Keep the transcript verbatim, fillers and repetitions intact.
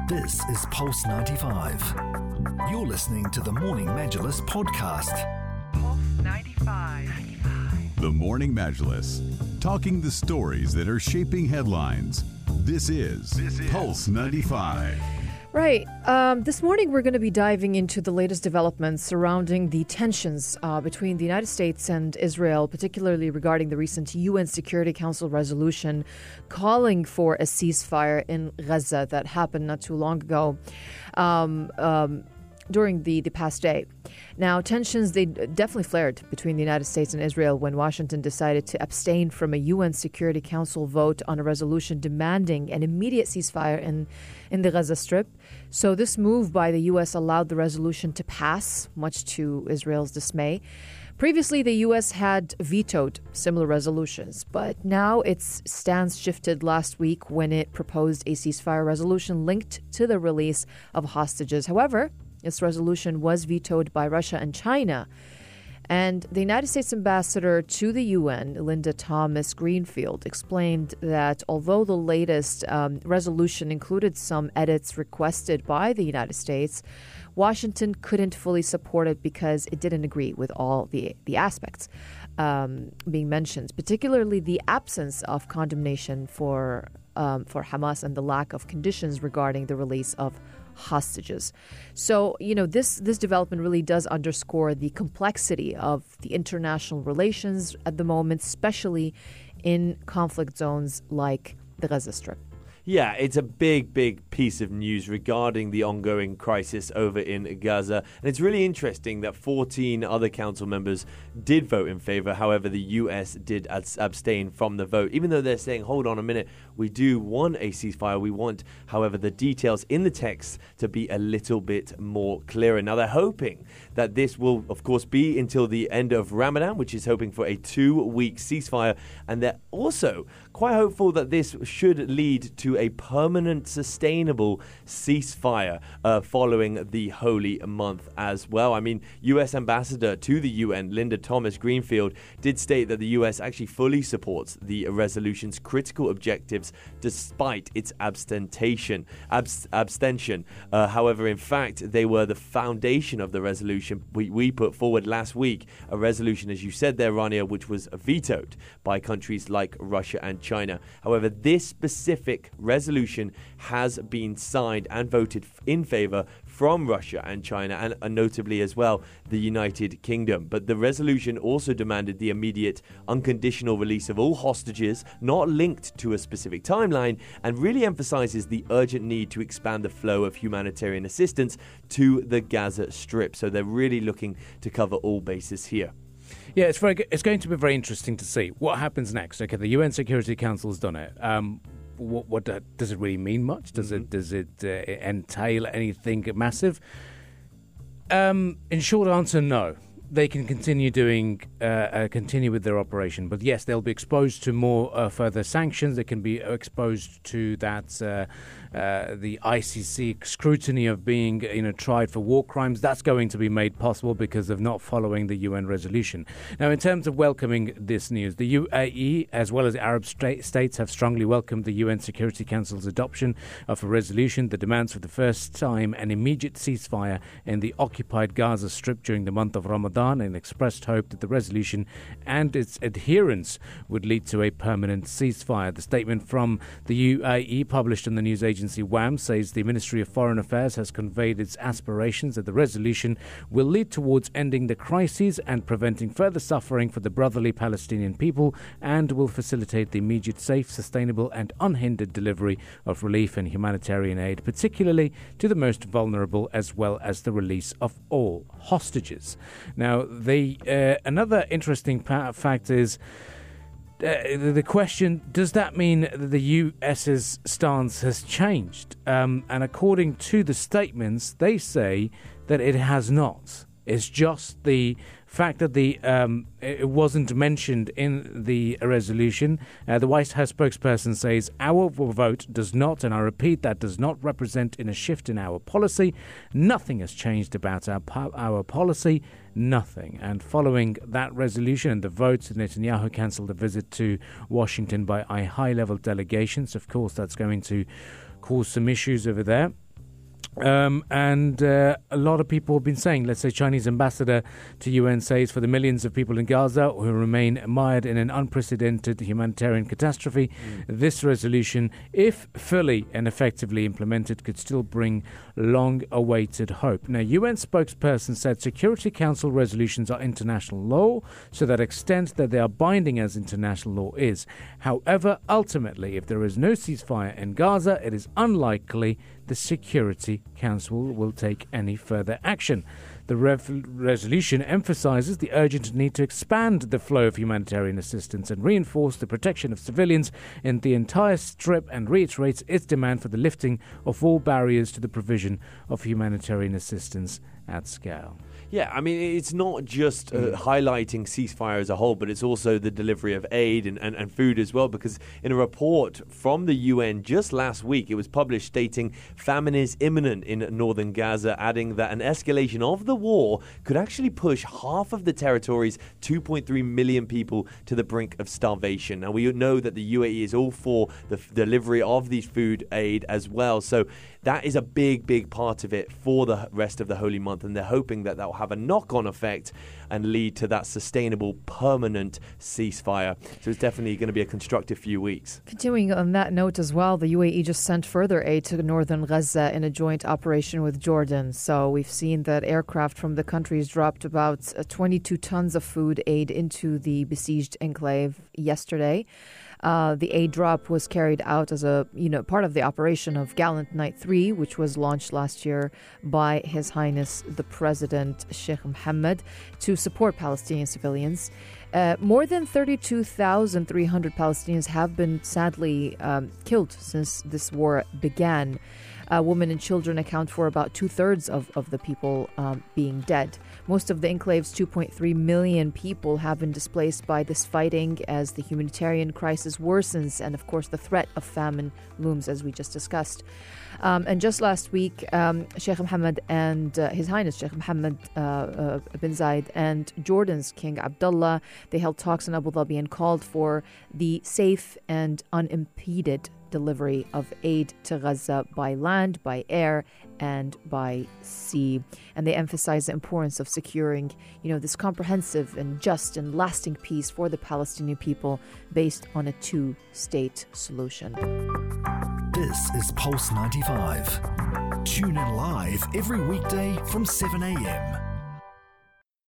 This is Pulse ninety-five. You're listening to the Morning Majlis podcast. Pulse ninety-five. The Morning Majlis, talking the stories that are shaping headlines. This is, this is Pulse ninety-five. Right. Um, this morning, we're going to be diving into the latest developments surrounding the tensions uh, between the United States and Israel, particularly regarding the recent U N Security Council resolution calling for a ceasefire in Gaza that happened not too long ago. Um, um, during the, the past day. Now, tensions, they definitely flared between the United States and Israel when Washington decided to abstain from a U N Security Council vote on a resolution demanding an immediate ceasefire in, in the Gaza Strip. So this move by the U S allowed the resolution to pass, much to Israel's dismay. Previously, the U S had vetoed similar resolutions, but now its stance shifted last week when it proposed a ceasefire resolution linked to the release of hostages. However, this resolution was vetoed by Russia and China. And the United States ambassador to the U N, Linda Thomas-Greenfield, explained that although the latest um, resolution included some edits requested by the United States, Washington couldn't fully support it because it didn't agree with all the, the aspects um, being mentioned, particularly the absence of condemnation for um, for Hamas and the lack of conditions regarding the release of hostages. So, you know, this this development really does underscore the complexity of the international relations at the moment, especially in conflict zones like the Gaza Strip. Yeah, it's a big, big piece of news regarding the ongoing crisis over in Gaza. And it's really interesting that fourteen other council members did vote in favor. However, the U S did abstain from the vote, even though they're saying, hold on a minute, we do want a ceasefire. We want, however, the details in the text to be a little bit more clearer. Now, they're hoping that this will, of course, be until the end of Ramadan, which is hoping for a two-week ceasefire. And they're also quite hopeful that this should lead to a permanent, sustainable ceasefire uh, following the holy month as well. I mean, U S Ambassador to the U N, Linda Thomas-Greenfield, did state that the U S actually fully supports the resolution's critical objectives despite its abstention. Abs- abstention. Uh, however, in fact, they were the foundation of the resolution we, we put forward last week, a resolution, as you said there, Rania, which was vetoed by countries like Russia and China. However, this specific resolution has been signed and voted in favor from Russia and China, and uh, notably as well the United Kingdom. But the resolution also demanded the immediate unconditional release of all hostages, not linked to a specific timeline, and really emphasizes the urgent need to expand the flow of humanitarian assistance to the Gaza Strip. So they're really looking to cover all bases here. Yeah, it's very. It's going to be very interesting to see what happens next. Okay, the U N Security Council has done it. Um, what, what uh, does it really mean? Much? Does mm-hmm. it? Does it uh, entail anything massive? Um, in short answer, no. They can continue doing, uh, uh, continue with their operation. But yes, they'll be exposed to more uh, further sanctions. They can be exposed to that, uh, uh, the I C C scrutiny of being, you know, tried for war crimes. That's going to be made possible because of not following the U N resolution. Now, in terms of welcoming this news, the U A E, as well as Arab sta- states, have strongly welcomed the U N Security Council's adoption of a resolution that demands for the first time an immediate ceasefire in the occupied Gaza Strip during the month of Ramadan, and expressed hope that the resolution and its adherence would lead to a permanent ceasefire. The statement from the U A E, published on the news agency W A M, says the Ministry of Foreign Affairs has conveyed its aspirations that the resolution will lead towards ending the crises and preventing further suffering for the brotherly Palestinian people, and will facilitate the immediate, safe, sustainable and unhindered delivery of relief and humanitarian aid, particularly to the most vulnerable, as well as the release of all hostages. Now, Now, the uh, another interesting pa- fact is uh, the question, does that mean that the U S's stance has changed? Um, and according to the statements, they say that it has not. It's just the fact that the um, it wasn't mentioned in the resolution. Uh, the White House spokesperson says, our vote does not, and I repeat, that does not represent in a shift in our policy. Nothing has changed about our po- our policy. Nothing. And following that resolution and the vote, Netanyahu cancelled a visit to Washington by a high-level delegations. Of course, that's going to cause some issues over there. Um, and uh, a lot of people have been saying, let's say Chinese ambassador to U N says, for the millions of people in Gaza who remain mired in an unprecedented humanitarian catastrophe, mm. this resolution, if fully and effectively implemented, could still bring long-awaited hope. Now, U N spokesperson said Security Council resolutions are international law, so that extent that they are binding as international law is. However, ultimately, if there is no ceasefire in Gaza, it is unlikely the Security Council will take any further action. The rev- resolution emphasizes the urgent need to expand the flow of humanitarian assistance and reinforce the protection of civilians in the entire Strip, and reiterates its demand for the lifting of all barriers to the provision of humanitarian assistance at scale. Yeah, I mean, it's not just uh, highlighting ceasefire as a whole, but it's also the delivery of aid and, and, and food as well, because in a report from the U N just last week, it was published stating famine is imminent in northern Gaza, adding that an escalation of the war could actually push half of the territory's two point three million people to the brink of starvation. Now, we know that the U A E is all for the f- delivery of these food aid as well, so that is a big, big part of it for the rest of the holy month, and they're hoping that that will have a knock-on effect and lead to that sustainable, permanent ceasefire. So it's definitely going to be a constructive few weeks. Continuing on that note as well, the U A E just sent further aid to northern Gaza in a joint operation with Jordan. So we've seen that aircraft from the countries dropped about twenty-two tons of food aid into the besieged enclave yesterday. Uh, the aid drop was carried out as a, you know, part of the operation of Gallant Night three, which was launched last year by His Highness the President Sheikh Mohammed to support Palestinian civilians. Uh, more than thirty-two thousand three hundred Palestinians have been sadly um, killed since this war began. Uh, women and children account for about two-thirds of, of the people um, being dead. Most of the enclave's two point three million people have been displaced by this fighting as the humanitarian crisis worsens, and of course the threat of famine looms, as we just discussed. Um, and just last week, um, Sheikh Mohammed and uh, His Highness Sheikh Mohammed uh, uh, bin Zayed and Jordan's King Abdullah, they held talks in Abu Dhabi and called for the safe and unimpeded delivery of aid to Gaza by land, by air, and by sea. And they emphasize the importance of securing, you know, this comprehensive and just and lasting peace for the Palestinian people based on a two-state solution. This is Pulse ninety-five. Tune in live every weekday from seven a.m.